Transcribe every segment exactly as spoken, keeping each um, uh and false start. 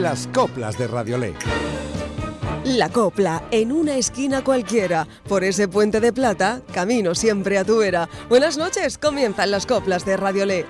las coplas de Radiolé. La copla en una esquina cualquiera, por ese puente de plata, camino siempre a tu vera. Buenas noches, comienzan las coplas de Radiolé.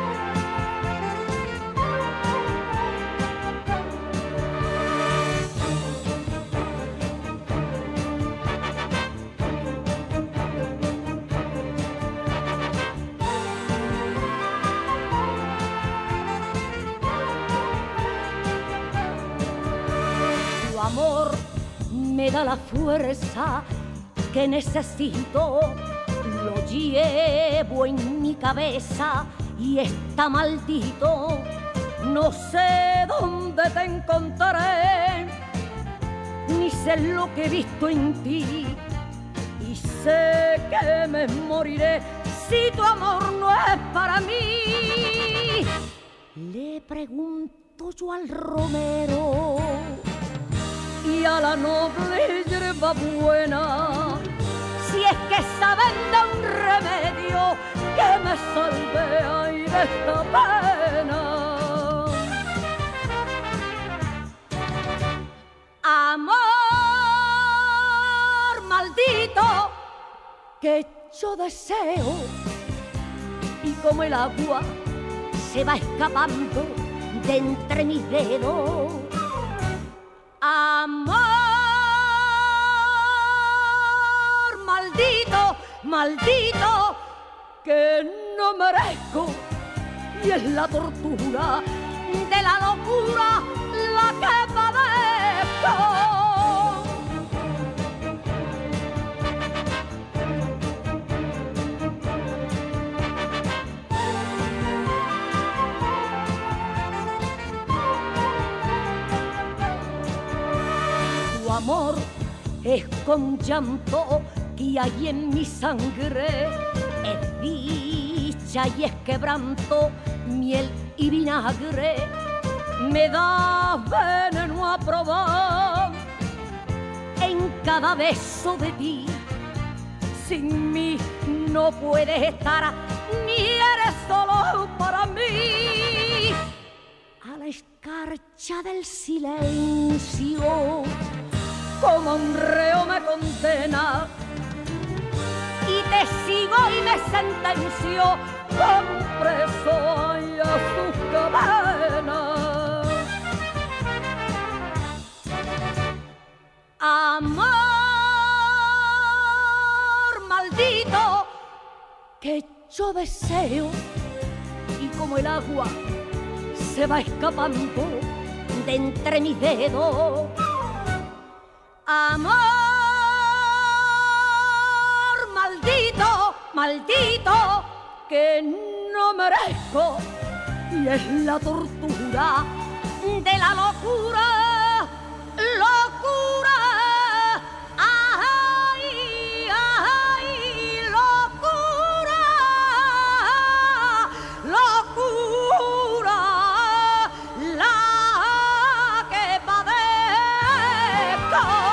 Me da la fuerza que necesito, lo llevo en mi cabeza y está maldito. No sé dónde te encontraré, ni sé lo que he visto en ti, y sé que me moriré si tu amor no es para mí. Le pregunto yo al romero y a la noble hierba buena, si es que saben de un remedio que me salve ay, de esta pena. Amor maldito que yo deseo, y como el agua se va escapando de entre mis dedos. Amor maldito, maldito, que no merezco, y es la tortura de la locura la que padezco. Amor es con llanto que hay en mi sangre, es dicha y es quebranto, miel y vinagre, me da veneno a probar en cada beso de ti. Sin mí no puedes estar, ni eres solo para mí. A la escarcha del silencio, como un reo me condena, y te sigo y me sentencio como un preso ay, a sus cadenas. Amor maldito que yo deseo, y como el agua se va escapando de entre mis dedos. Amor maldito, maldito, que no merezco, y es la tortura de la locura, locura, ay, ay, locura, locura, la que padezco.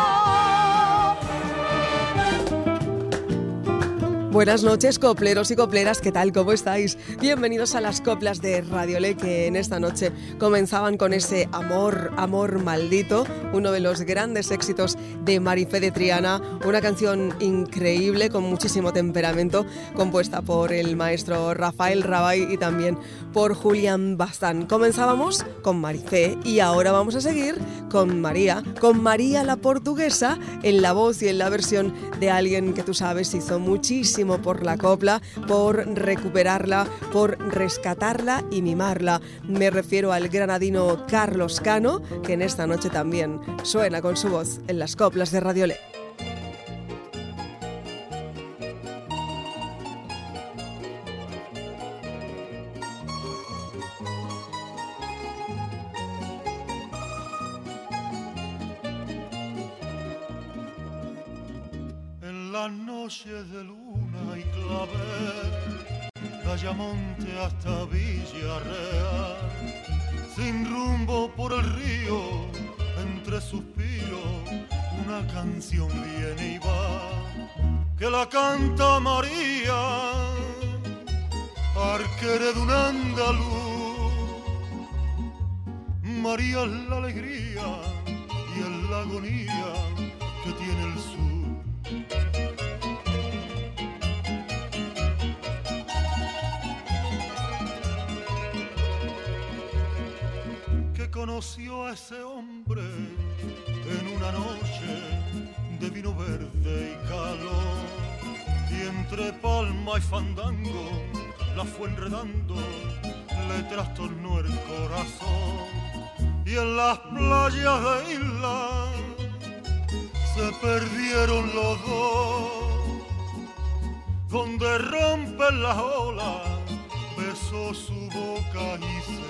Buenas noches, copleros y copleras, ¿qué tal? ¿Cómo estáis? Bienvenidos a las coplas de Radiolé, que en esta noche comenzaban con ese Amor, Amor Maldito, uno de los grandes éxitos de Marifé de Triana, una canción increíble con muchísimo temperamento, compuesta por el maestro Rafael Rabay y también por Julián Bastán. Comenzábamos con Marifé y ahora vamos a seguir con María, con María la Portuguesa, en la voz y en la versión de alguien que tú sabes hizo muchísimo por la copla, por recuperarla, por rescatarla y mimarla. Me refiero al granadino Carlos Cano, que en esta noche también suena con su voz en las coplas de Radiolé. En las noches de luna y clavel, de Ayamonte hasta Villarreal, sin rumbo por el río, entre suspiros, una canción viene y va, que la canta María, arquera de un andaluz, María es la alegría y es la agonía que tiene el sur. Que conoció a ese hombre en una noche de vino verde y calor, y entre palma y fandango la fue enredando, le trastornó el corazón, y en las playas de isla se perdieron los dos, donde rompen las olas, besó su boca y se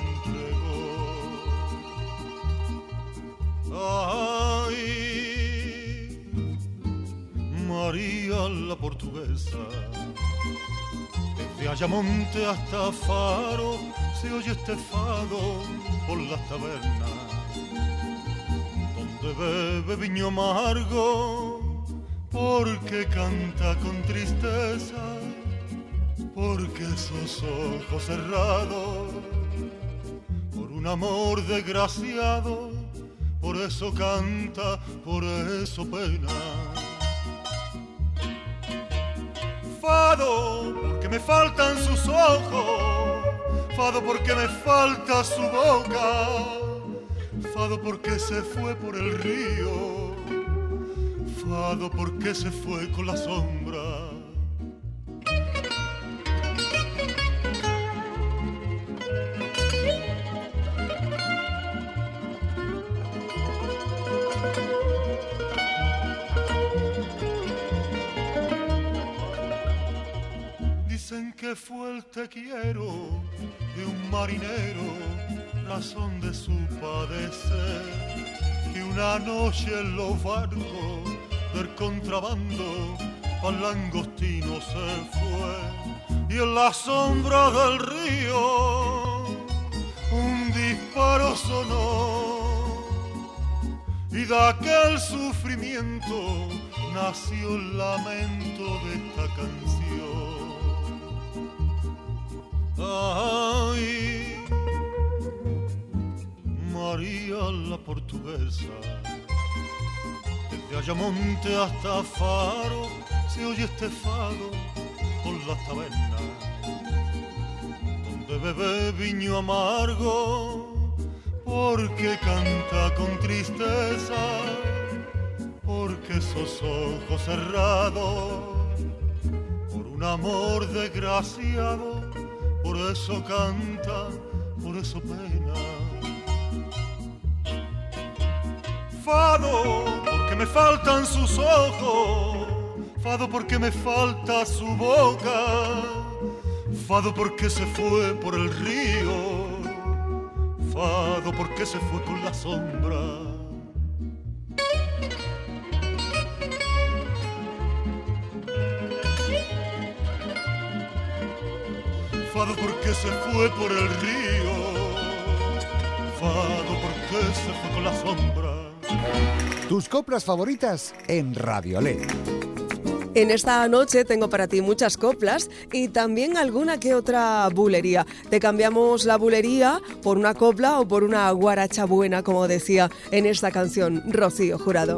entregó. Ay, María la portuguesa, desde Ayamonte hasta Faro se oye este fado por las tabernas, donde bebe viño amargo, porque canta con tristeza, porque esos ojos cerrados, por un amor desgraciado, por eso canta, por eso pena. Fado, porque me faltan sus ojos, fado porque me falta su boca, fado porque se fue por el río, fado porque se fue con la sombra. Dicen que fue el te quiero de un marinero, razón de su padecer, que una noche en los barcos del contrabando al langostino se fue, y en la sombra del río un disparo sonó, y de aquel sufrimiento nació el lamento de esta canción. Ay, María la portuguesa, desde Ayamonte hasta Faro se oye este fado por las tabernas, donde bebe viño amargo, porque canta con tristeza, porque esos ojos cerrados, por un amor desgraciado, por eso canta, por eso pena. Fado, porque me faltan sus ojos, fado porque me falta su boca, fado porque se fue por el río, fado porque se fue con la sombra. Fado porque se fue por el río, fado porque se fue con la sombra. Tus coplas favoritas en Radiolé. En esta noche tengo para ti muchas coplas y también alguna que otra bulería. Te cambiamos la bulería por una copla o por una guaracha buena, como decía en esta canción Rocío Jurado.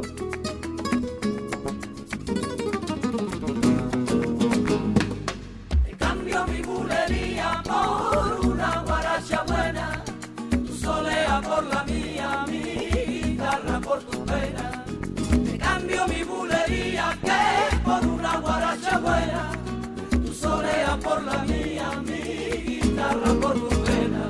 Por la mía, mi guitarra por tu pena.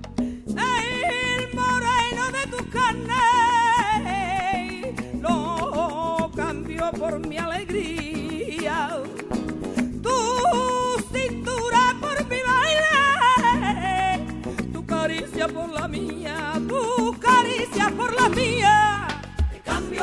El moreno de tu carne lo cambio por mi alegría. Tu cintura por mi baile, tu caricia por la mía, tu caricia por la mía. Te cambio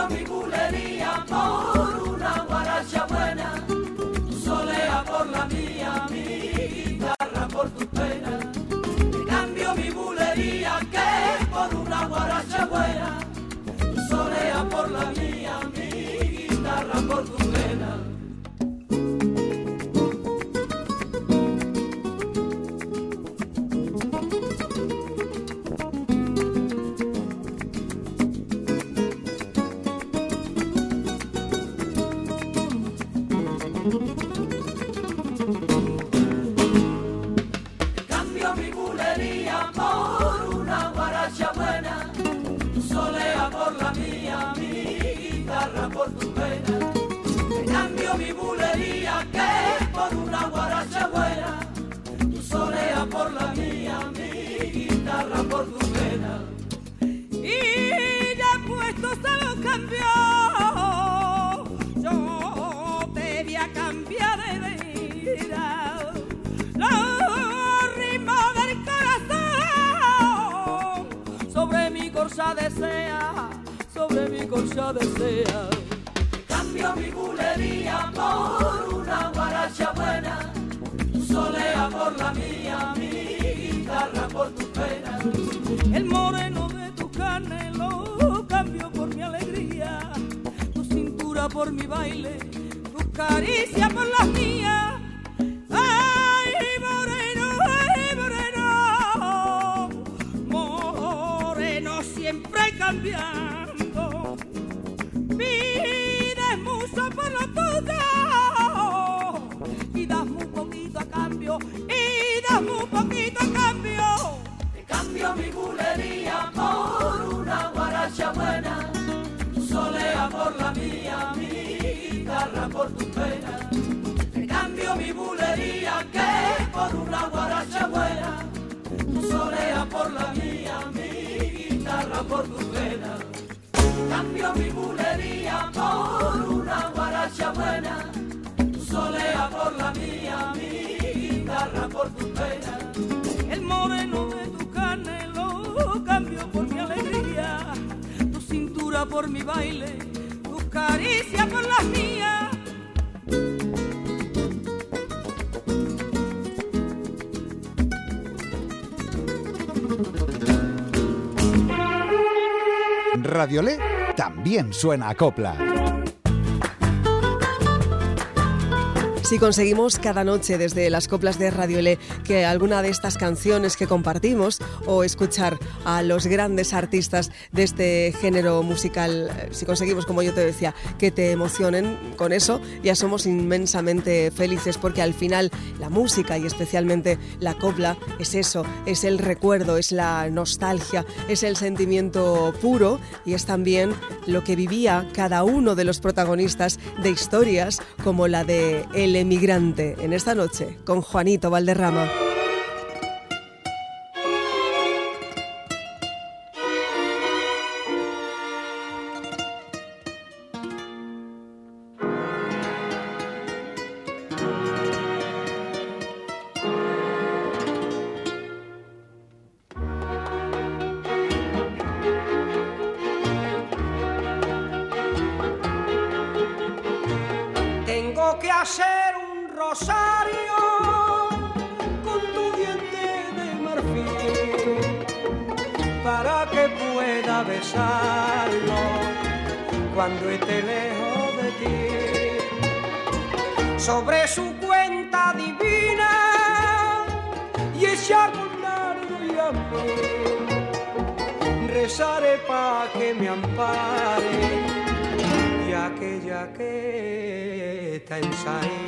bulería que por una guaracha buena, tu solea por la mía, mi guitarra por tu pena. Y ya puesto se lo cambió, yo te voy a cambiar de vida. Los ritmos del corazón sobre mi corsa desea, sobre mi corsa desea. Cambio mi bulería por una guaracha buena, tu solea por la mía, mi guitarra por tu pena. El moreno de tu carne lo cambio por mi alegría, tu cintura por mi baile, tu caricia por las mías. Ay, moreno, ay, moreno, moreno siempre cambiando. Pides mucho por lo tuyo y das muy poquito a cambio, y das muy poquito a cambio. Cambio mi bulería por una guaracha buena, tu solea por la mía, mi guitarra por tu pena. Te cambio mi bulería que por una guaracha buena, tu solea por la mía, mi guitarra por tu pena. Cambio mi bulería por una guaracha buena, tu solea por la mía, mi guitarra por tu pena. El moreno de tu carne lo cambio por mi alegría, tu cintura por mi baile, tus caricias por las mías. Radiolé también suena a copla. Si conseguimos cada noche desde las coplas de Radiolé que alguna de estas canciones que compartimos o escuchar a los grandes artistas de este género musical, si conseguimos, como yo te decía, que te emocionen con eso, ya somos inmensamente felices, porque al final la música y especialmente la copla es eso, es el recuerdo, es la nostalgia, es el sentimiento puro y es también lo que vivía cada uno de los protagonistas de historias como la de El Emigrante, en esta noche con Juanito Valderrama. Tengo que hacer rosario con tu diente de marfil para que pueda besarlo cuando esté lejos de ti. Sobre su cuenta divina y ella con nardo y a mí rezaré pa' que me ampare y aquella que está en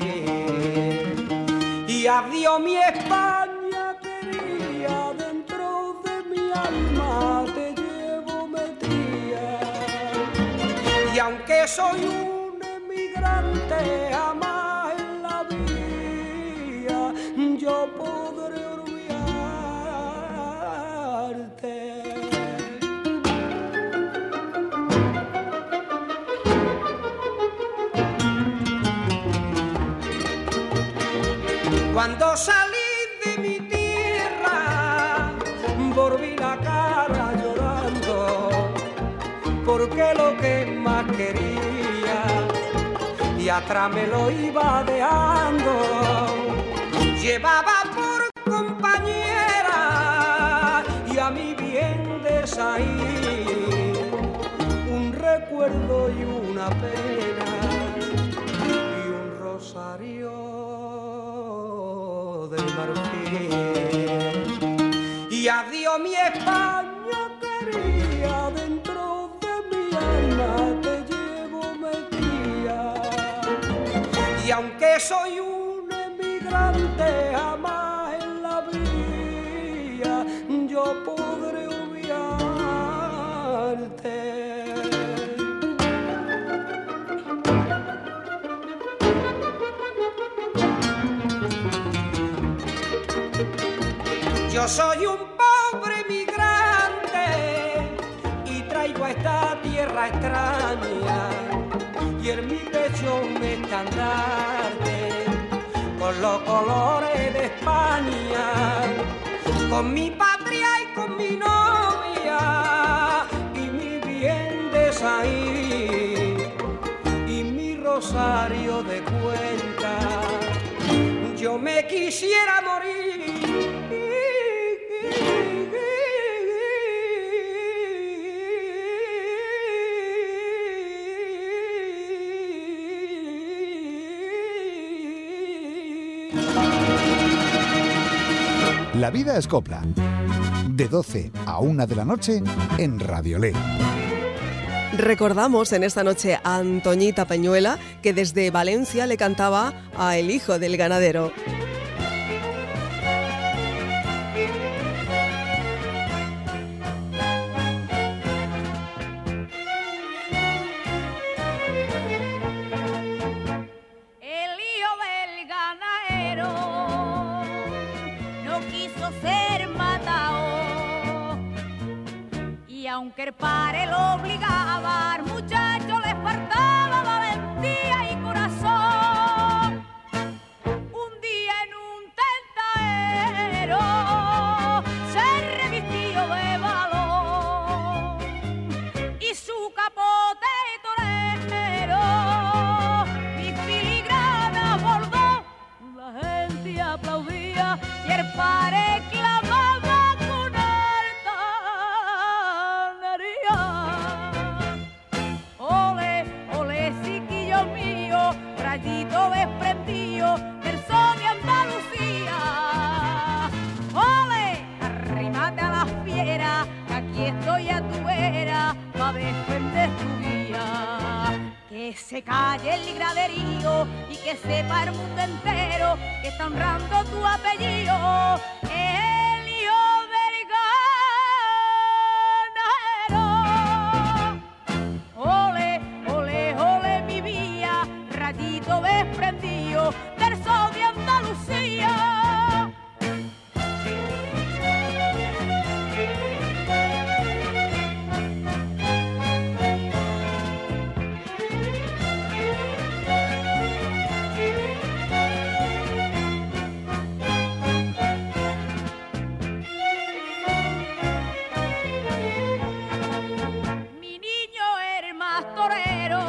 Saín. Y adiós mi España querida, dentro de mi alma te llevo metida. Y aunque soy un emigrante jamás en la vida, yo podré olvidarte. Cuando salí de mi tierra, volví la cara llorando, porque lo que más quería, y atrás me lo iba dejando. Llevaba por compañera y a mi bien de Saín un recuerdo y una pena y un rosario del marfil. Y adiós mi España querida, dentro de mi alma te llevo metida. Y aunque soy un emigrante jamás en la vida, yo podré olvidarte. Yo soy un pobre migrante y traigo a esta tierra extraña y en mi pecho un estandarte con los colores de España, con mi patria y con mi novia y mi bien de salir y mi rosario de cuenta. Yo me quisiera morir. La vida es copla. De doce a una de la noche en Radiolé. Recordamos en esta noche a Antoñita Peñuela, que desde Valencia le cantaba a El hijo del ganadero. Aunque el padre lo obligaba, al muchacho le faltaba valentía y corazón. Un día en un tentadero se revistió de valor y su capote torero mi filigrana bordó. La gente aplaudía y el padre clamaba con rayito desprendido del sol de Andalucía. Ole, arrímate a la fiera, que aquí estoy a tu vera, pa' defender tu vía. Que se calle el graderío y que sepa el mundo entero que está honrando tu apellido. El hijo del ganadero. Ole, ole, ole mi vía, rayito desprendido del sol de Andalucía. Mi niño el más torero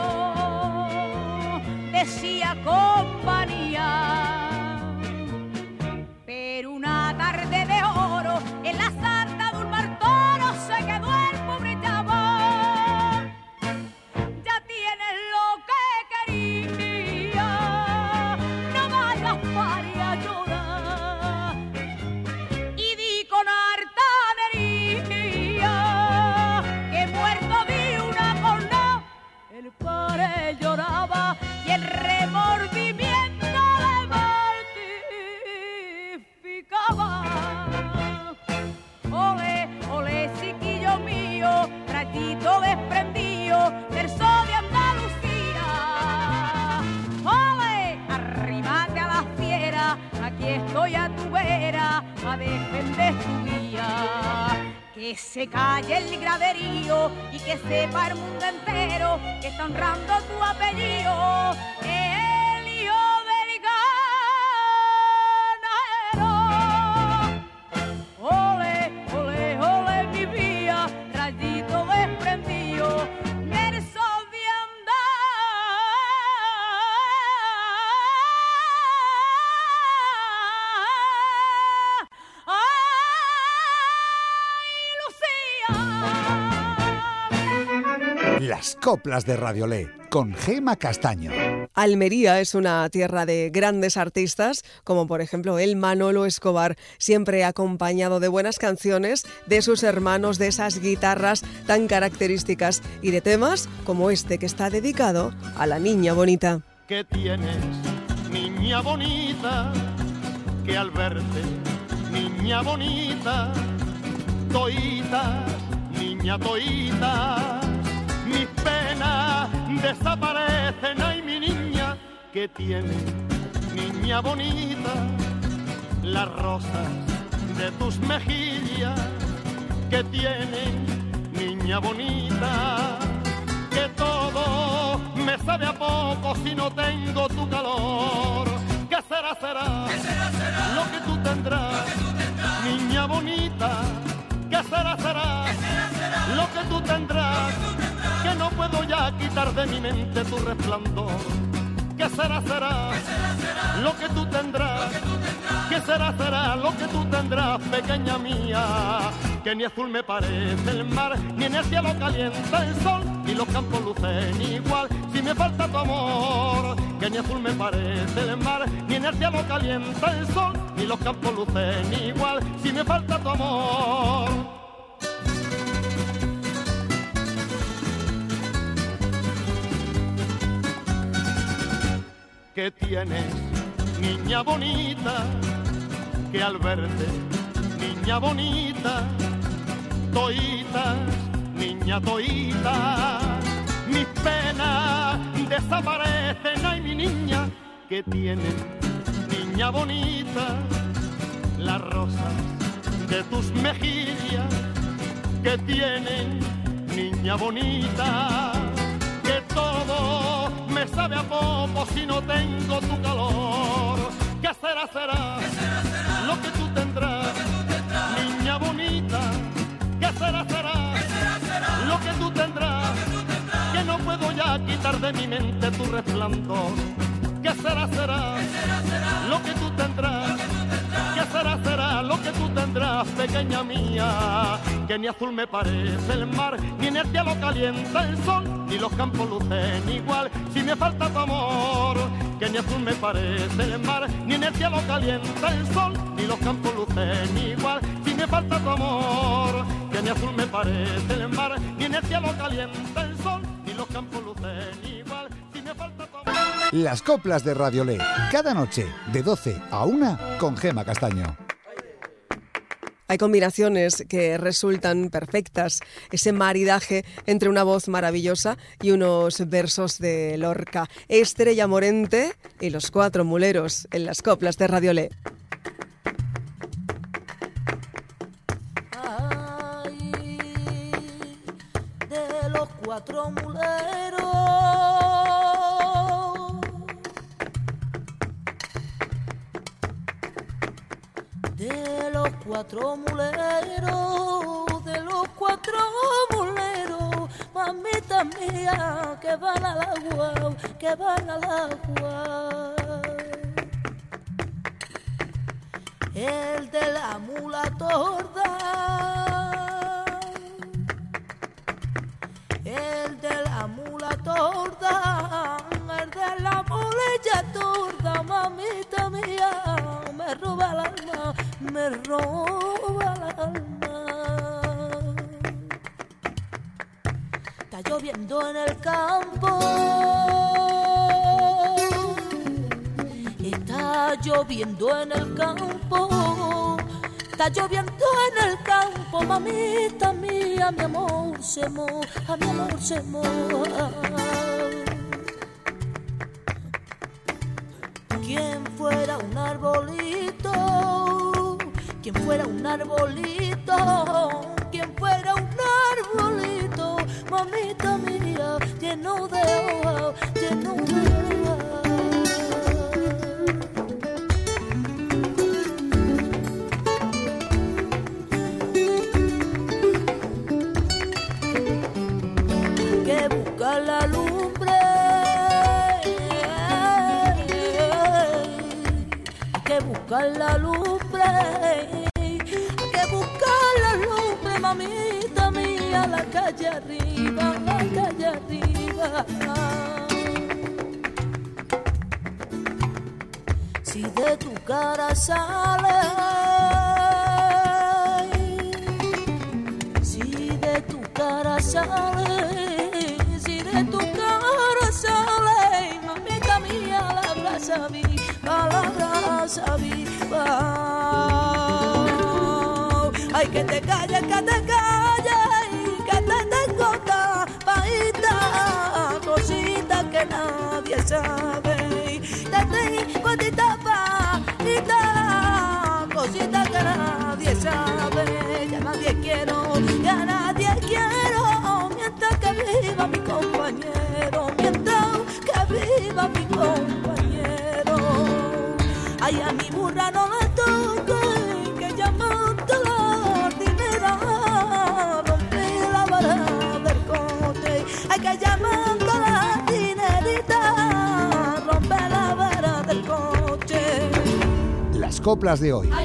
decía compañía, pero una tarde de oro en la sarta de un martoro se quedó el pobre chaval. Ya tienes lo que quería, no vayas para a llorar. Y di con hartanería que muerto vi una corna. El padre lloraba y el remordimiento le mortificaba. Ole, ole, chiquillo mío, rayito desprendido del sol de Andalucía. Ole, arrímate a la fiera, aquí estoy a tu vera, a defender tu vía. Que se calle el graderío y que sepa el mundo entero que está honrando tu apellido. El hijo del ganadero. Ole, ole, ole mi vía, rayito desprendido del sol de Las coplas de Radiolé, con Gema Castaño. Almería es una tierra de grandes artistas, como por ejemplo el Manolo Escobar, siempre acompañado de buenas canciones, de sus hermanos, de esas guitarras tan características y de temas como este que está dedicado a la niña bonita. ¿Qué tienes, niña bonita? Que al verte, niña bonita, toita, niña toita, mis penas desaparecen. Ay, mi niña, ¿qué tiene, niña bonita? Las rosas de tus mejillas que tienen, niña bonita, que todo me sabe a poco si no tengo tu calor. ¿Qué será, será? ¿Qué será, será? Lo que tú tendrás, lo que tú tendrás, niña bonita. ¿Qué será, será? ¿Qué será, será? Lo que tú tendrás, lo que tú tendrás, que no puedo ya quitar de mi mente tu resplandor. ¿Qué será, será? ¿Qué será, será? Lo que tú tendrás, lo que tú tendrás, ¿qué será, será? Lo que tú tendrás, pequeña mía, que ni azul me parece el mar, ni en el cielo calienta el sol, ni los campos lucen igual, si me falta tu amor. Que ni azul me parece el mar, ni en el cielo calienta el sol, ni los campos lucen igual, si me falta tu amor. ¿Qué tienes, niña bonita? Que al verte, niña bonita, toitas, niña toitas, mis penas desaparecen. Ay, mi niña, ¿qué tienes, niña bonita? Las rosas de tus mejillas que tienen, niña bonita, que todo me sabe a poco si no tengo tu calor. ¿Qué será, será? ¿Qué será, será? Lo que tú tendrás, lo que tú tendrás, niña bonita. ¿Qué será, será? ¿Qué será, será? Lo que tú tendrás, lo que tú tendrás, que no puedo ya quitar de mi mente tu resplandor. ¿Qué será, será? ¿Qué será, será? Lo que tú tendrás, lo que tú tendrás, ¿qué será, será? Lo que tú tendrás, pequeña mía, que ni azul me parece el mar, ni en el cielo calienta el sol, ni los campos lucen igual, si me falta tu amor. Que ni azul me parece el mar, ni en el cielo calienta el sol, ni los campos lucen igual, si me falta tu amor. Que ni azul me parece el mar, ni en el cielo calienta el sol, ni los campos lucen igual, si me falta tu amor. Las coplas de Radiolé, cada noche de doce a una con Gema Castaño. Hay combinaciones que resultan perfectas, ese maridaje entre una voz maravillosa y unos versos de Lorca. Estrella Morente y los Cuatro Muleros en las coplas de Radiolé. Ay, de los Cuatro Muleros, de los cuatro muleros, de los cuatro muleros, mamita mía, que van al agua, que van al agua. El de la mula torda, el de la mula torda, el de la mulilla torda, mamita mía, me roba el alma, me roba el alma. Está lloviendo en el campo, está lloviendo en el campo, está lloviendo en el campo, mamita mía, mi amor se moja, mi amor se moja. Quien fuera un arbolito, quien fuera un arbolito, quien fuera un arbolito, mamita mía, lleno de hojas, lleno de hojas. Que busca la lumbre, que buscar la lumbre, que buscar la lumbre, mamita mía, la calle arriba, la calle arriba. Si de tu cara sale, si de tu cara sale, si de tu cara sale, mamita mía, la abraza viva, la abraza viva. Ay, que te calles, que te calles, que te tengo tapadita, cosita que nadie sabe. Te tengo tapadita, cosita que nadie nadie quiero, ya nadie quiero, mientras que viva mi compañero, mientras que viva mi compañero. Ay, a mi burra no le toque, que llamando la dinera, rompí la vara del coche. Ay, que llamando la dinerita, rompe la vara del coche. Las coplas de hoy.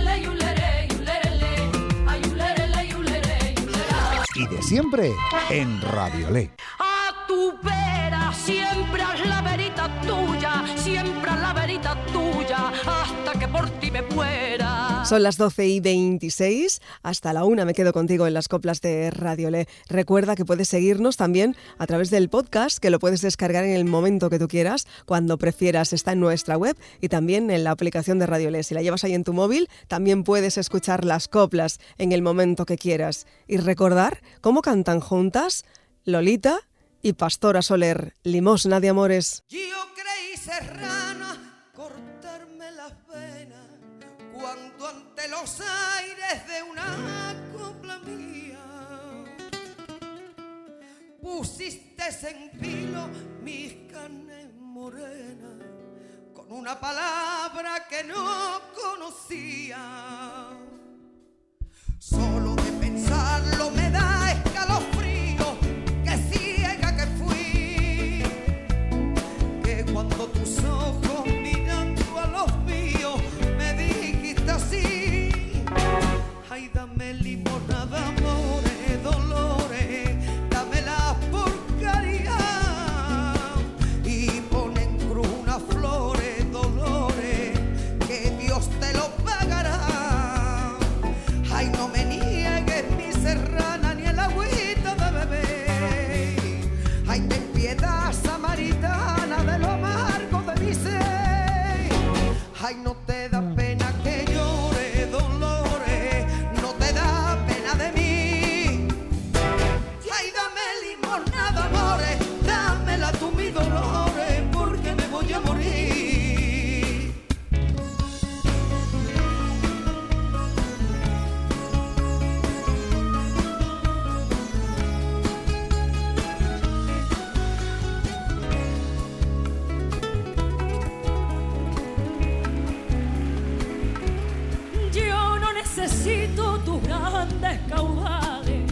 Y de siempre en Radiolé. A tu vera, siempre haz la verita tuya, siempre haz la verita tuya, hasta que por ti me muera. Son las doce y veintiséis, hasta la una me quedo contigo en las coplas de Radiolé. Recuerda que puedes seguirnos también a través del podcast, que lo puedes descargar en el momento que tú quieras, cuando prefieras. Está en nuestra web y también en la aplicación de Radiolé. Si la llevas ahí en tu móvil, también puedes escuchar las coplas en el momento que quieras. Y recordar cómo cantan juntas Lolita y Pastora Soler, Limosna de Amores. Yo creí serrana cortarme las venas cuando ante los aires de una copla mía pusiste en vilo mis carnes morenas con una palabra que no conocía. Solo de pensarlo me da escalofrío, que ciega que fui, que cuando tus ojos mirando a los míos me dijiste así: ay, dame limosna de amores, dolores, dame la porcaría y pon en cruz unas flores, dolores, que Dios te lo pagará. Ay, no me niegues mi serrana ni el agüita de beber. Ay, ten piedad samaritana de lo amargo de mi ser. Ay, no te da pena que llore, dolores, no te da pena de mí. Ay, dame limosna de amores, dámela tú mis dolores, porque me voy a morir. Yo no necesito tus grandes caudales,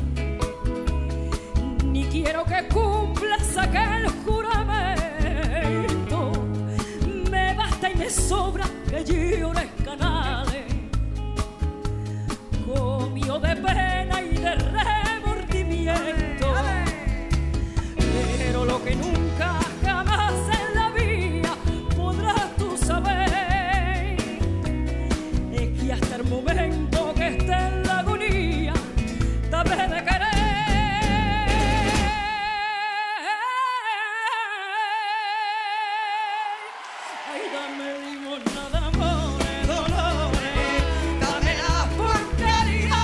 ni quiero que cumplas aquel juramento. Me basta y me sobra que llores canales, comio de pena y de remordimiento. Pero lo que nunca jamás en la vida podrás tú saber es que hasta el momento que esté en la agonía te habré de querer. Ay, dame limosna de amores, dolores, dame la porquería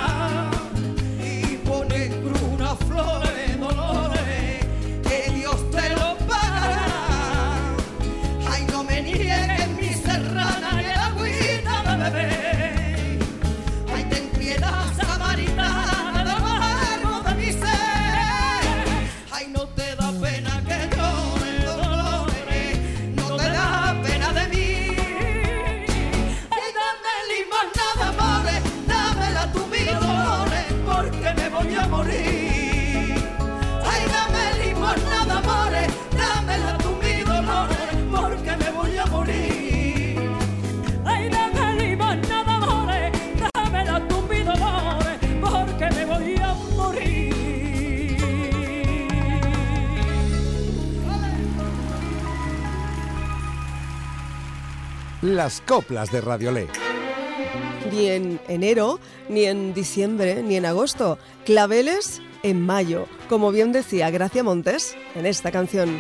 y pon en cruz unas flores, dolores, que Dios te lo pagará. Ay, no me niegues mi serrana ni el agüita de beber. Ay, ten piedad samaritana de lo amargo de mi ser. Ay, no te da pena que llore, dolores, no te da pena de mí. Ay, dame limosna de amores, dámela tú mis dolores, porque me voy a morir. Ay, dame limosna de amores, dámela tú mis dolores, porque me voy a morir. Ay, dame limosna de amores, dámela tú mis dolores, porque me voy a morir. Las coplas de Radiolé. Ni en enero, ni en diciembre, ni en agosto. Claveles en mayo, como bien decía Gracia Montes en esta canción.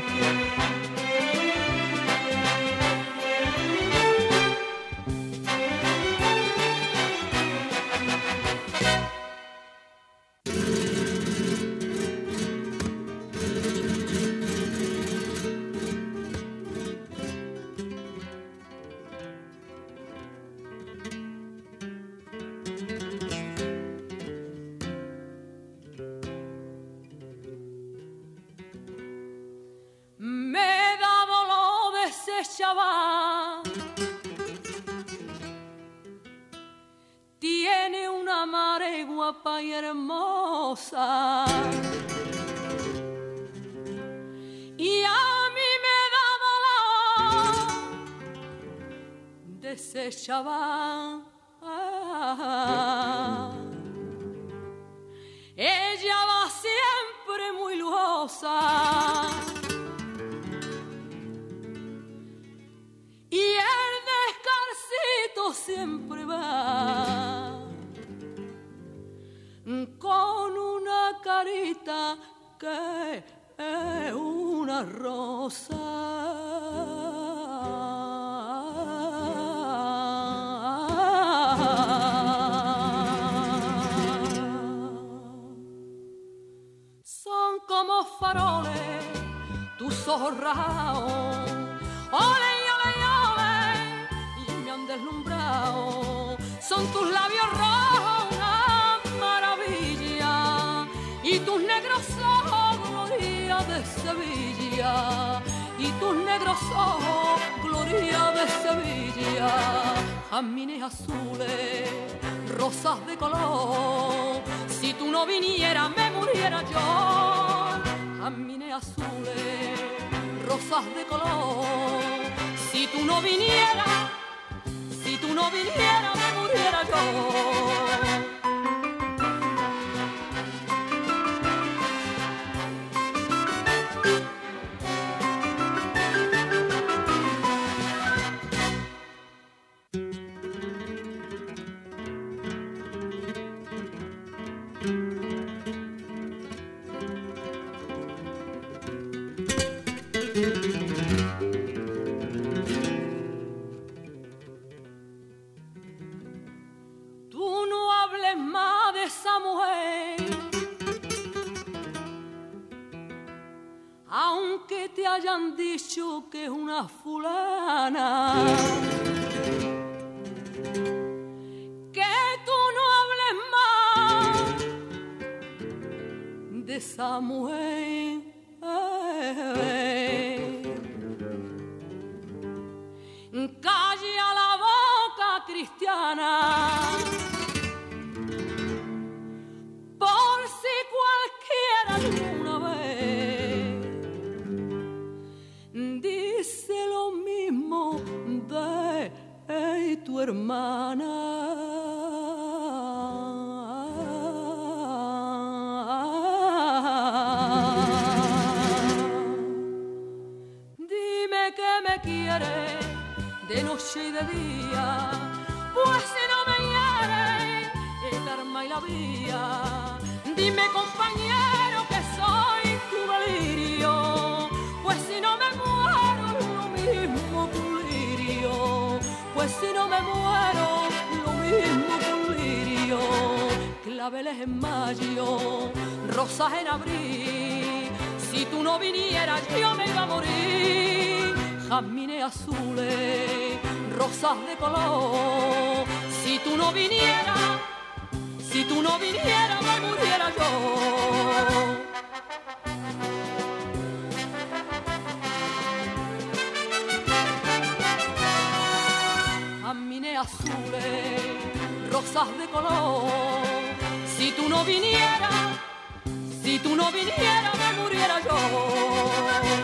madre guapa y hermosa. Y a mí me daba la desechaba. Ella va siempre muy lujosa y el descarcito siempre va con una carita que es una rosa. Son como faroles tus ojos rajados, ole, ole, ole, y me han deslumbrado. Son tus labios rojos una maravilla, y tus negros ojos gloria de Sevilla, y tus negros ojos gloria de Sevilla. Jazmines azules, rosas de color, si tú no vinieras me muriera yo. Jazmines azules, rosas de color, si tú no vinieras, si tú no vinieras me muriera yo. Tú no hables más de esa mujer, aunque te hayan dicho que es una fulana. Que tú no hables más de esa mujer. Calla la boca cristiana, por si cualquiera alguna vez dice lo mismo de tu hermana. Dime que me quieres de noche y de día, pues si no me hiere el arma y la vía. Dime compañero que soy tu delirio, pues si no me muero lo mismo que un lirio, pues si no me muero lo mismo que un lirio. Claveles en mayo, rosas en abril, si tú no vinieras yo me iba a morir. Jazmines azules, rosas de color, si tú no vinieras, si tú no vinieras me muriera yo. Jazmines azules, rosas de color, si tú no vinieras, si tú no vinieras me muriera yo.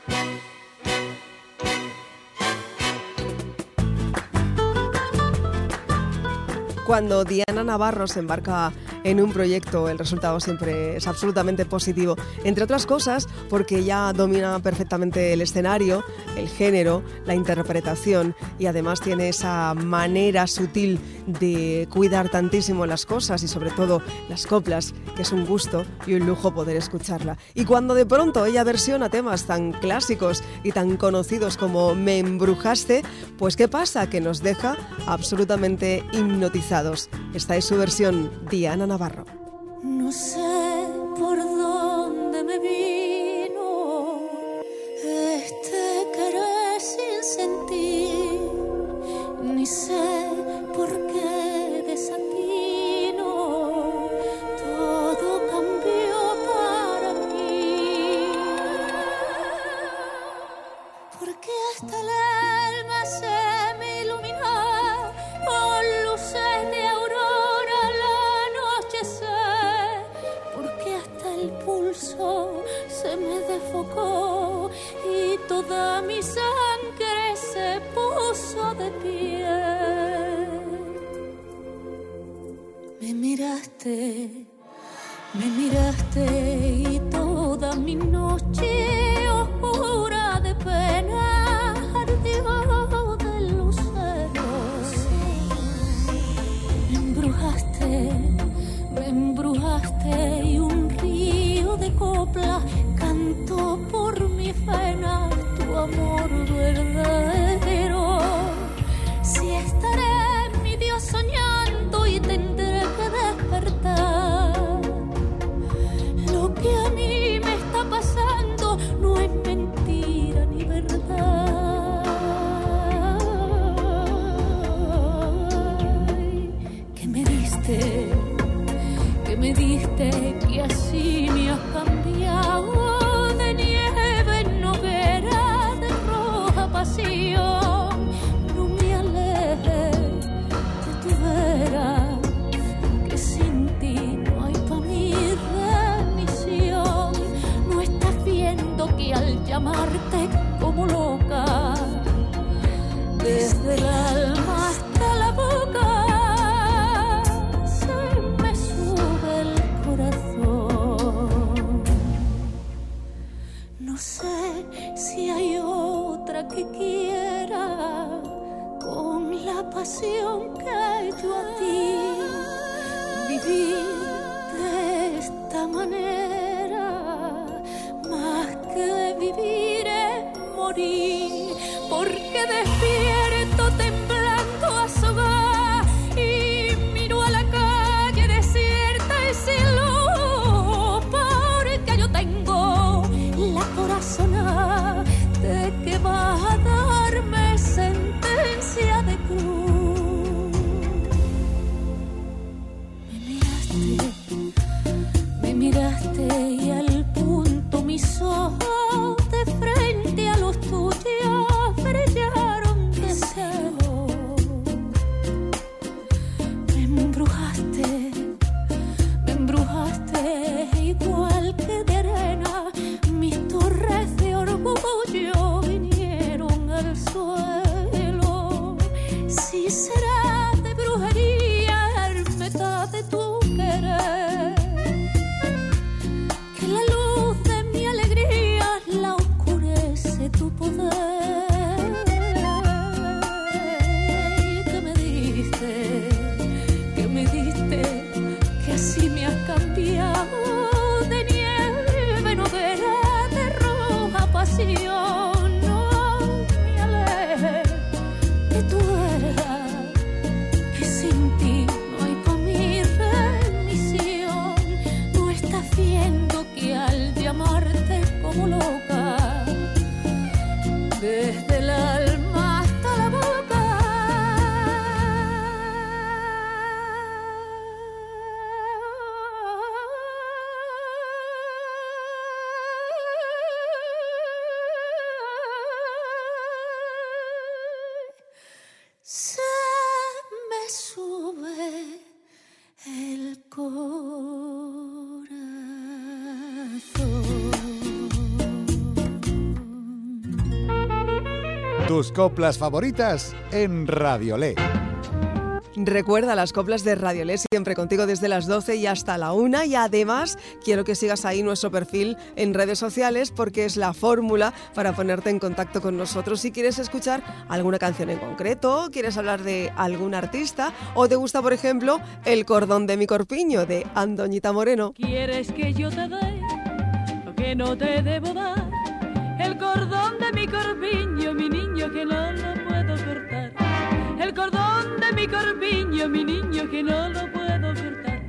Cuando Diana Navarro se embarca en un proyecto, el resultado siempre es absolutamente positivo. Entre otras cosas, porque ella domina perfectamente el escenario, el género, la interpretación y además tiene esa manera sutil de cuidar tantísimo las cosas y sobre todo las coplas, que es un gusto y un lujo poder escucharla. Y cuando de pronto ella versiona temas tan clásicos y tan conocidos como Me embrujaste, pues ¿qué pasa? Que nos deja absolutamente hipnotizados. Esta es su versión, Diana Navarro. No sé por dónde me vino este querer sin sentir, ni sé por qué desatino, todo cambió para mí, porque hasta el alma se me ilumina con luces de aurora. La sofocó y toda mi sangre se puso de pie. Me miraste, me miraste y toda mi noche oscura de pena ardió de luceros. Me embrujaste, me embrujaste y un río de copla cantó por mi pena tu amor verdadero. Si estaré, mi Dios, soñando y tendré que despertar, lo que a mí me está pasando no es mentira ni verdad. Que me diste, que me diste, que así me has cambiado de nieve en hoguera, de roja pasión. No me alejes de tu vera, que sin ti no hay pa' mi remisión. No estás viendo que al llamarte como loca, desde el alma hasta la boca, se me sube el corazón. No sé si hay otra que quiera con la pasión que yo a ti, vivir de esta manera, más que vivir es morir, porque despierto temblando a sogar y miro a la calle desierta y sin luz, porque yo tengo la corazonada de que vas a darme sentencia de cruz. Me miraste, me miraste y al punto mis ojos de frente a los tuyos brillaron de celo. Me embrujaste, me embrujaste igual que de arena, mis torres de orgullo vinieron al suelo. Si será de brujería, hermeta de tu querer, que la luz de mi alegría la oscurece tu poder. Que me diste, que me diste, que así me has cambiado de nieve en hoguera, de roja pasión. No me alejes de tu vera, que sin ti no hay pa' mi remisión. No estás viendo que al llamarte como loca, desde el alma hasta la boca, se me sube el corazón. Tus coplas favoritas en Radiolé. Recuerda las coplas de Radiolé siempre contigo desde las doce y hasta la una, y además quiero que sigas ahí nuestro perfil en redes sociales porque es la fórmula para ponerte en contacto con nosotros si quieres escuchar alguna canción en concreto, quieres hablar de algún artista o te gusta, por ejemplo, El cordón de mi corpiño de Andoñita Moreno. ¿Quieres que yo te dé lo que no te debo dar? El cordón de mi corpiño, mi niño, que no lo puedo cortar. El cordón de mi corpiño, mi niño, que no lo puedo cortar.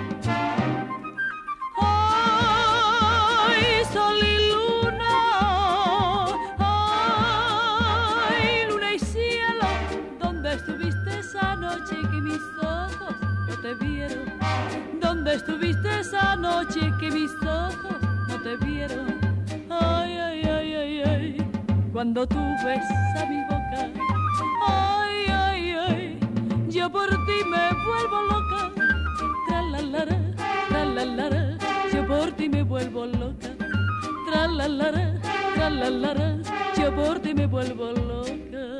Ay, sol y luna, ay, luna y cielo, ¿dónde estuviste esa noche que mis ojos no te vieron? ¿Dónde estuviste esa noche que mis ojos no te vieron? Ay, ay, ay, ay, ay, cuando tú besas mi boca, ay, ay, ay, yo por ti me vuelvo loca, tra la la la, tra la la la, yo por ti me vuelvo loca, tra la la Tra-la-la-la, tra-la-la-la, yo por ti me vuelvo loca.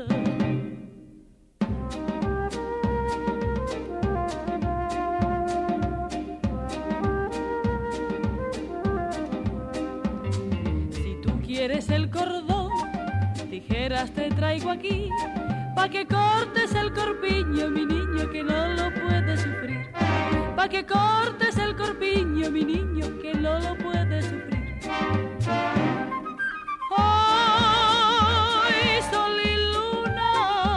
¿Quieres el cordón? Tijeras te traigo aquí, pa' que cortes el corpiño, mi niño, que no lo puede sufrir. Pa' que cortes el corpiño, mi niño, que no lo puede sufrir. Ay, sol y luna,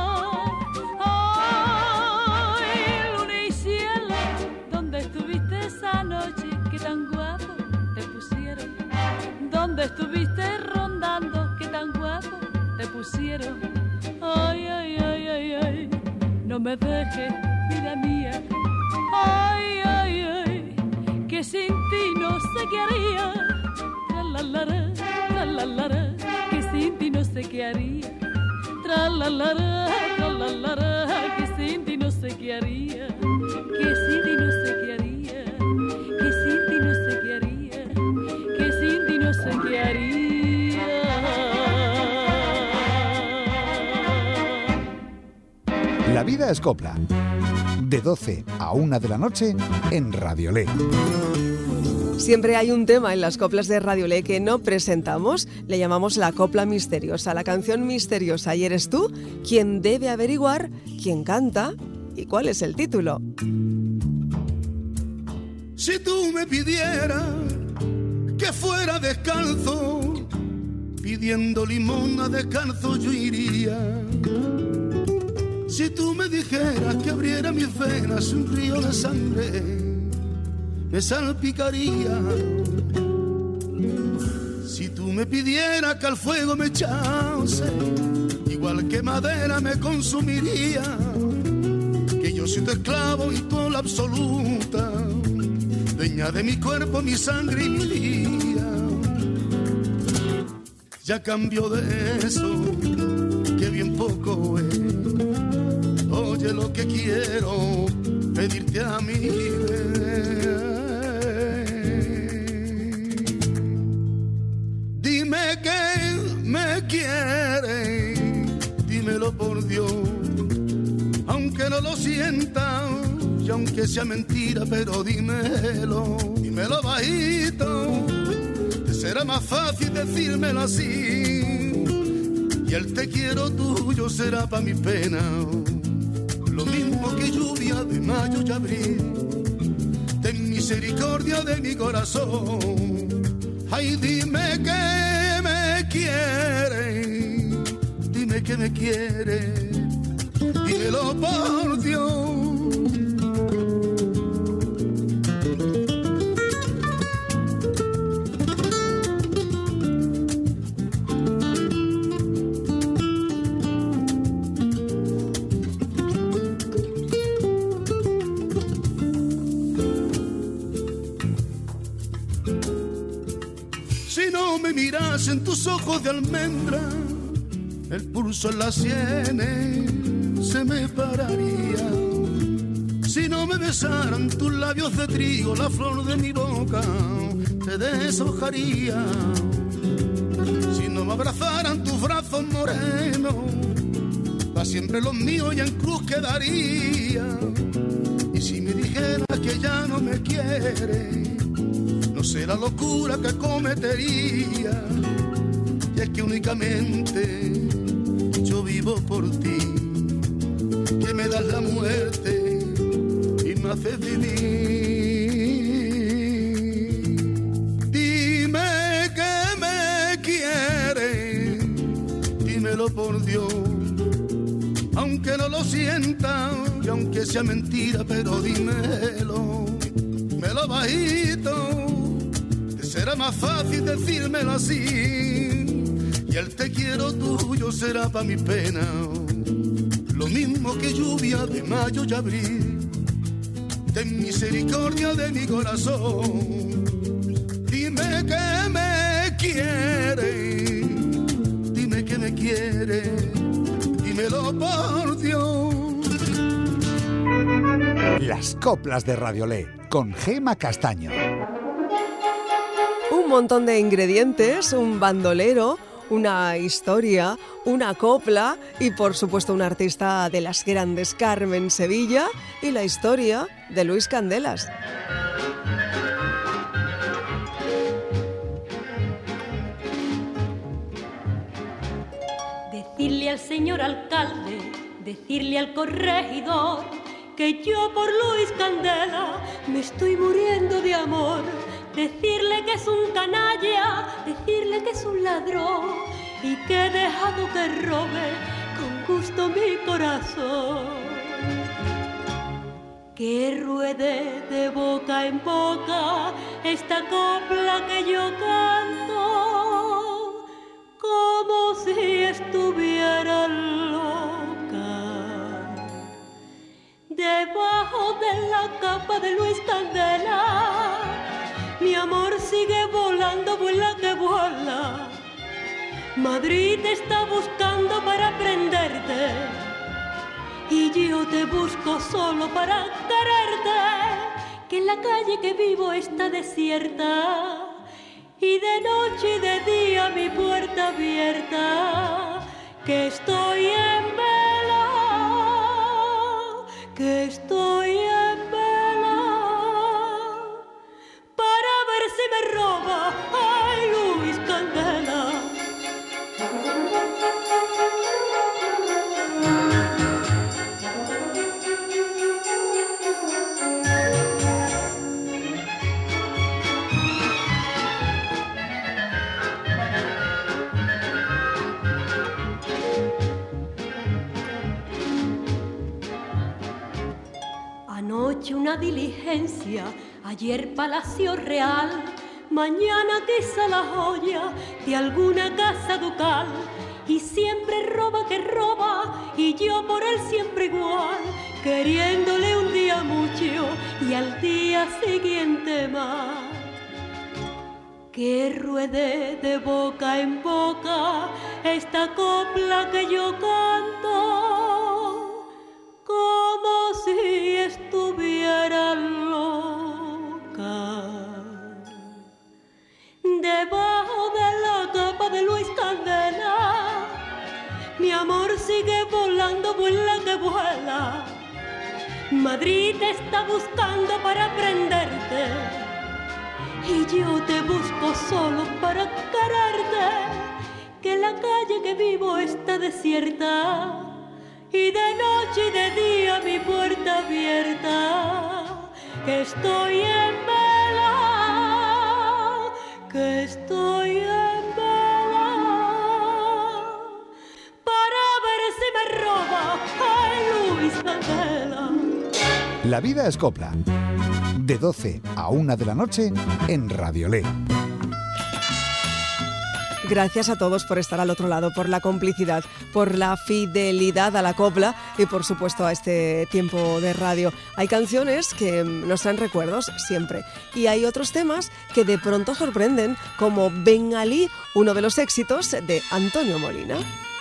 ay, luna y cielo, ¿dónde estuviste esa noche que tan guapo te pusieron? ¿Dónde estuviste rondando que tan guapo te pusieron? Ay, ay, ay, ay, ay, no me dejes, vida mía. Ay, ay, ay, que sin ti no sé qué haría. Tra-la-la-la, tra-la-la-la, que sin ti no sé qué haría. Tra-la-la-la, tra-la-la-la, que sin ti no sé qué haría. Que sin ti no sé qué haría. Que sin ti no sé qué haría. Que sin ti no sé qué haría. La vida es copla. De doce a una de la noche en Radiolé. Siempre hay un tema en las coplas de Radiolé que no presentamos. Le llamamos la copla misteriosa, la canción misteriosa. Y eres tú quien debe averiguar quién canta y cuál es el título. Si tú me pidieras que fuera descalzo, pidiendo limosna descalzo yo iría. Si tú me dijeras que abriera mis venas un río de sangre, me salpicaría. Si tú me pidieras que al fuego me echase, igual que madera me consumiría. Que yo soy tu esclavo y tú la absoluta, dueña de mi cuerpo, mi sangre y mi día. Ya cambio de eso, que bien poco es. Oye lo que quiero pedirte a mí. Dime que me quieres, dímelo por Dios, aunque no lo sienta y aunque sea mentira, pero dímelo, dímelo bajito, te será más fácil decírmelo así, y el te quiero tuyo será pa' mi pena lo mismo que lluvia de mayo y abril. Ten misericordia de mi corazón. Ay, dime que me quieres, dime que me quieres, dímelo por Dios. Miras en tus ojos de almendra, el pulso en las sienes se me pararía. Si no me besaran tus labios de trigo, la flor de mi boca se deshojaría. Si no me abrazaran tus brazos morenos, pa' siempre los míos ya en cruz quedaría. Y si me dijeras que ya no me quieres, no será locura que cometería, y es que únicamente yo vivo por ti, que me das la muerte y me haces vivir. Dime que me quieres, dímelo por Dios, aunque no lo sienta y aunque sea mentira, pero dímelo, dímelo bajito, será más fácil decírmelo así, y el te quiero tuyo será pa' mi pena lo mismo que lluvia de mayo y abril. Ten misericordia de mi corazón, dime que me quieres, dime que me quieres, dímelo por Dios. Las coplas de Radiolé con Gema Castaño. un montón de ingredientes, un bandolero, una historia, una copla y por supuesto un artista de las grandes, Carmen Sevilla, y la historia de Luis Candelas. Decirle al señor alcalde, decirle al corregidor, que yo por Luis Candela me estoy muriendo de amor. Decirle que es un canalla, decirle que es un ladrón y que he dejado que robe con gusto mi corazón. Que ruede de boca en boca esta copla que yo canto, como si estuviera loca. Debajo de la capa de Luis Candela, mi amor sigue volando, vuela que vuela. Madrid te está buscando para prenderte y yo te busco solo para quererte. Que en la calle que vivo está desierta y de noche y de día mi puerta abierta. Que estoy en vela, que estoy en vela, para ver si me roba, ay, Luis Candela. Anoche una diligencia, ayer Palacio Real, mañana quizá la joya de alguna casa ducal. Y siempre roba que roba, y yo por él siempre igual, queriéndole un día mucho y al día siguiente más. Que ruede de boca en boca esta copla que yo canto, como si estuviera loca. Debajo de la capa de Luis Candela, mi amor sigue volando, vuela que vuela. Madrid te está buscando para prenderte y yo te busco solo para quererte. Que la calle que vivo está desierta y de noche y de día mi puerta abierta. Que estoy en vela, que estoy en vela, para ver si me roba, ay, Luis Candela. La vida es copla, de doce a una de la noche en Radiolé. Gracias a todos por estar al otro lado, por la complicidad, por la fidelidad a la copla y por supuesto a este tiempo de radio. Hay canciones que nos traen recuerdos siempre y hay otros temas que de pronto sorprenden, como Bengalí, uno de los éxitos de Antonio Molina.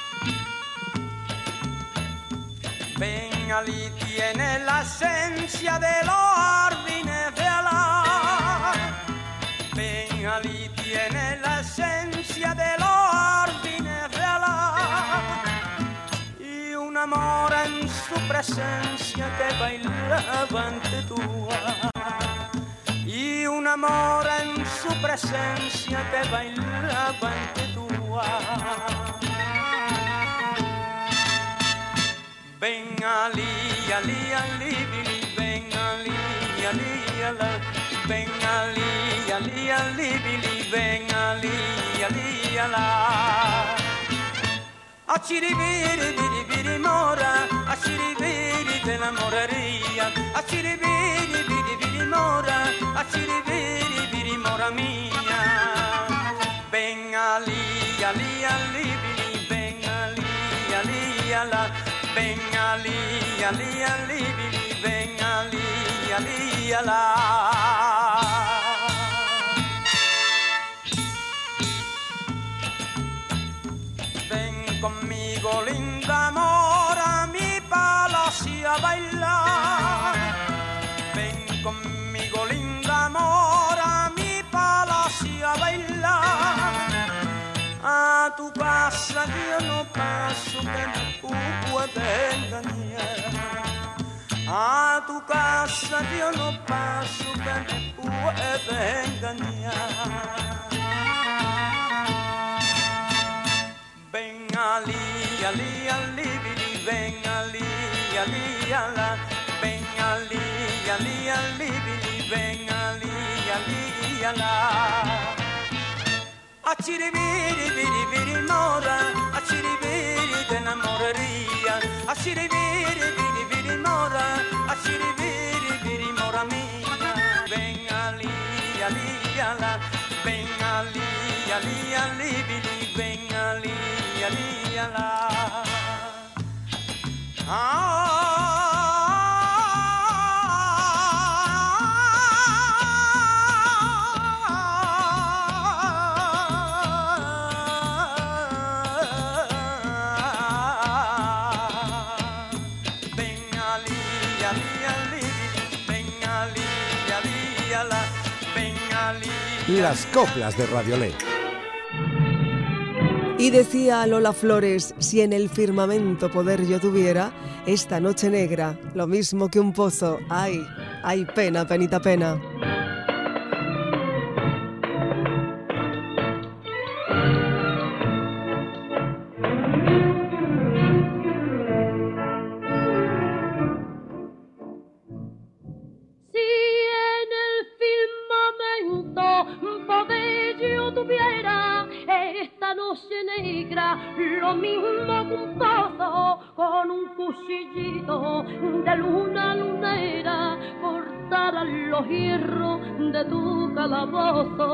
Bengalí tiene la esencia de los jardines de Alá. Bengalí tiene la esencia de los jardines de Alá. Y un amor en su presencia que bailaba ante tu alma. Y un amor en su presencia que bailaba ante tu alma. Bengalí, alí, alí, bilí, Bengalí, alí, alá. Bengalí, alí, alí, bilí, Bengalí, alí, alá. Achiribiri, biri, biri, mora, achiribiri, te enamoraría. Achiribiri, biri, biri, mora, achiribiri, biri, mora mía. Bengalí, alí, alí, bilí, Bengalí, alí, alá. Bengalí, alí, alí, bilí, Bengalí, alí, alá. Ven conmigo, linda amor, a mi palacio a bailar. Ven conmigo, linda amor, a mi palacio a bailar. casa yo no paso que me puede engañar. A tu casa yo no paso que me puede engañar. Ven ali, ali, ali, biri, ven ali, ali, ala. Ven ali, ali, ali, biri, ven ali, ali, ala. A chiribiri, biri, biri, mora, a chiribiri te enamoraría. A chiribiri, biri, biri, mora, a chiribiri, biri, mora mía. Ven ali, ali, ala. Ven ali, ali, ali, biri, ven ali, ali, ala. Ah. Las coplas de Radiolé. Y decía Lola Flores, si en el firmamento poder yo tuviera, esta noche negra, lo mismo que un pozo, ay, ay, pena, penita, pena. Lo mismo que un pozo con un cuchillito de luna lunera cortaran los hierros de tu calabozo.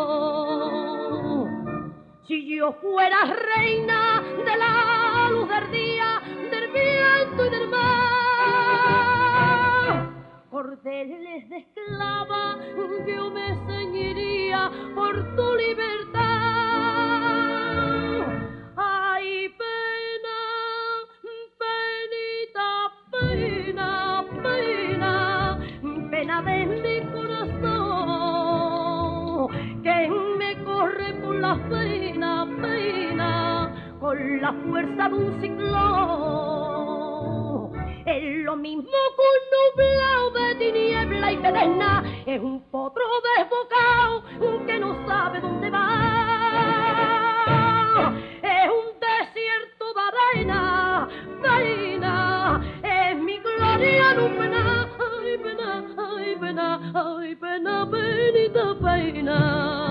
Si yo fuera reina de la luz del día, del viento y del mar, cordeles de esclava yo me ceñiría por tu libertad. Ay, pena, penita, pena, pena, pena de mi corazón, que me corre por la pena, pena, con la fuerza de un ciclón. Es lo mismo que un nublado de tiniebla y pedena, es un potro desbocado que no sabe dónde va. Es un desierto de arena, pena, es mi gloria en un pena, ay pena, ay pena, ay pena, penita, pena.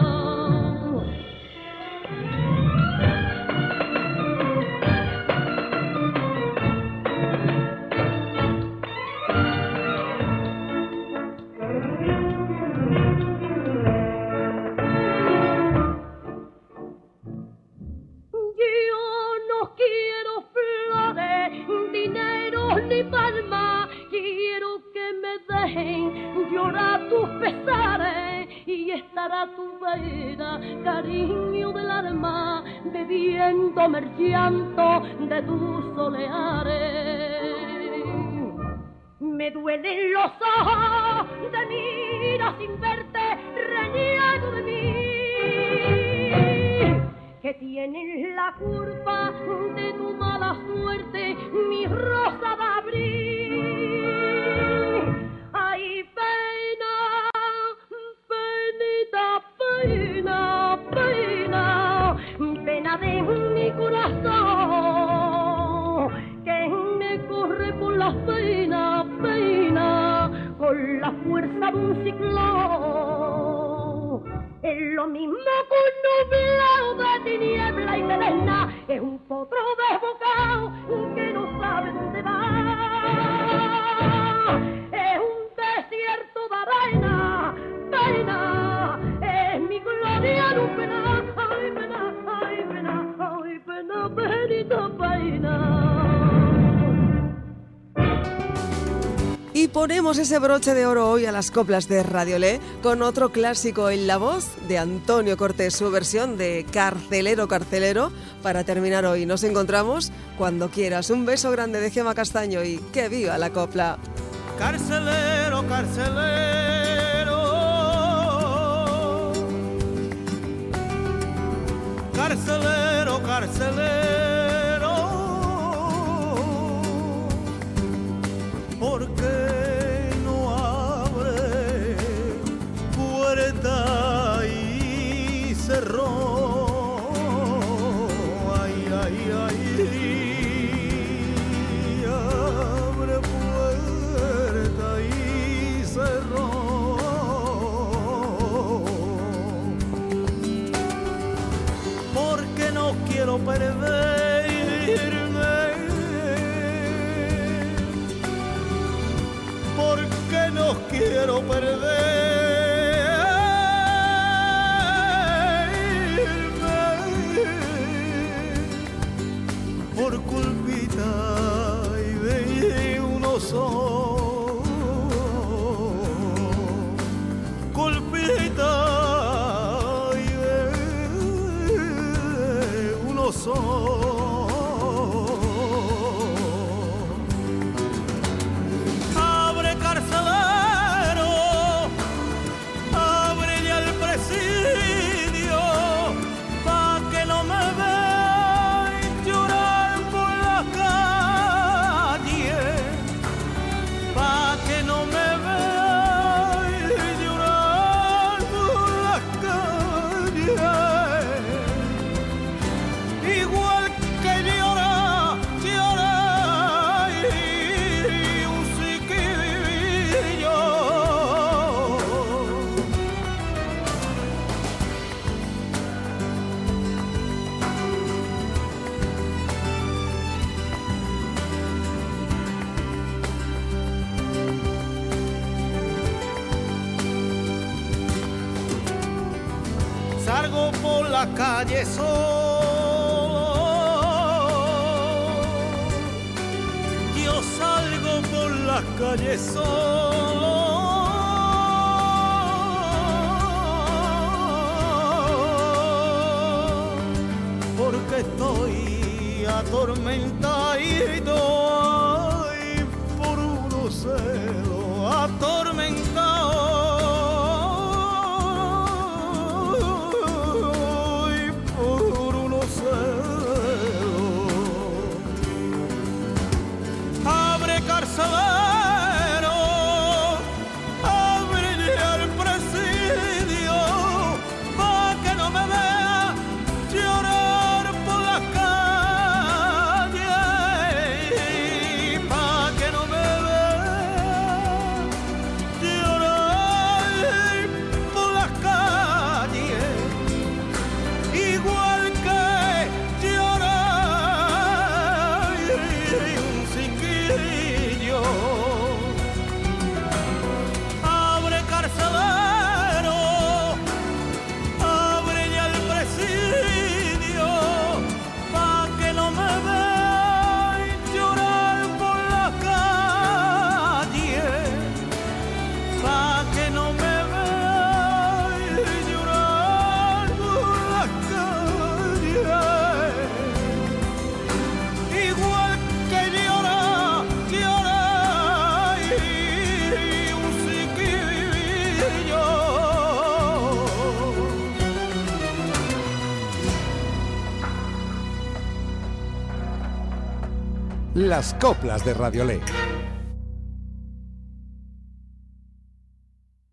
Ni palma, quiero que me dejen llorar tus pesares y estar a tu vera, cariño del alma, bebiéndome el llanto de tus soleares. Me duelen los ojos de mira sin verte, reniego de mí, que tienen la culpa de tu mala suerte, mi rosa de abril. Ay, pena, penita, pena, pena, pena de mi corazón, que me corre por las penas, pena, con la fuerza de un ciclón. Es lo mismo que un nublado de tiniebla y pedena, es un potro desbocado que no sabe dónde va. Es un desierto de arena, pena, es mi gloria en un pena, ay pena, ay pena, ay pena, penita, pena. Y ponemos ese broche de oro hoy a las coplas de Radiolé con otro clásico en la voz de Antonio Cortés, su versión de Carcelero, Carcelero. Para terminar hoy nos encontramos cuando quieras. Un beso grande de Gemma Castaño y que viva la copla. Carcelero, carcelero, carcelero, carcelero. error, porque no quiero perderme, porque no quiero perderme. Por culpita de uno solo, culpita de uno solo. Abre carcelero, abre ya el presidio, pa' que no me vean llorar por la calle, pa' que no me vean llorar por la calle. Igual que llora, llora un chiquillo. Salgo por la calle solo, yo salgo por la calle solo, porque estoy atormentado ay, por unos celos, atormentado ay, por unos celos. Abre carcelero, abre el presidio, pa' que no me vea llorar por la calle, pa' que no me vea llorar por la calle, igual que llora un chiquillo. Abre carcelero, abre ya el presidio, pa' que no me vean llorar por la calle, pa' que no me vean llorar por la calle, igual que llora, llora un chiquillo. Las coplas de Radiolé.